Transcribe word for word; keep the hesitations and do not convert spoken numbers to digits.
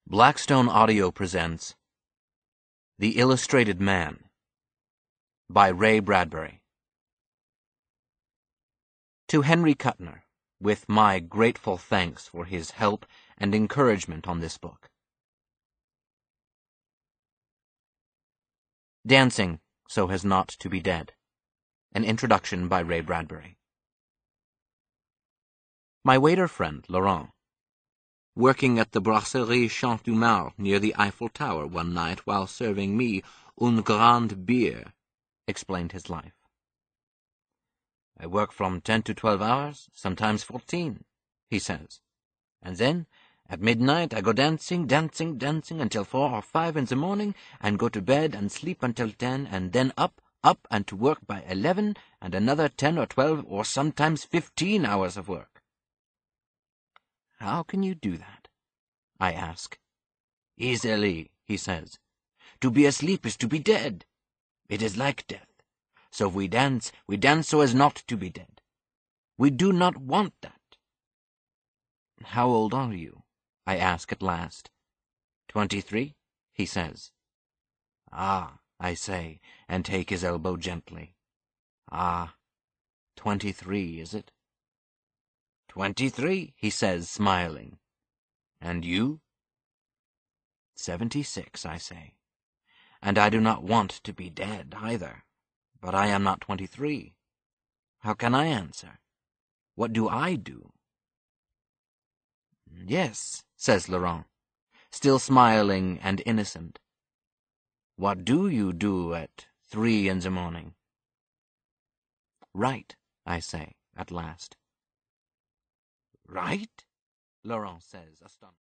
Blackstone Audio presents The Illustrated Man by Ray Bradbury. To Henry Kuttner, with my grateful thanks for his help and encouragement on this book. Dancing So As Not to Be Dead. An introduction by Ray Bradbury. My waiter friend, Laurent, working at the Brasserie Champ du Mars near the Eiffel Tower one night while serving me une grande bière, explained his life. I work from ten to twelve hours, sometimes fourteen, he says. And then, at midnight, I go dancing, dancing, dancing until four or five in the morning, and go to bed and sleep until ten, and then up, up, and to work by eleven, and another ten or twelve or sometimes fifteen hours of work. How can you do that? I ask. Easily, he says. To be asleep is to be dead. It is like death. So if we dance, we dance so as not to be dead. We do not want that. How old are you? I ask at last. Twenty-three, he says. Ah, I say, and take his elbow gently. Ah, twenty-three, is it? Twenty-three, he says, smiling. And you? Seventy-six, I say. And I do not want to be dead, either. But I am not twenty-three. How can I answer? What do I do? Yes, says Laurent, still smiling and innocent. What do you do at three in the morning? Write, I say, at last. Right? Laurent says, astonished.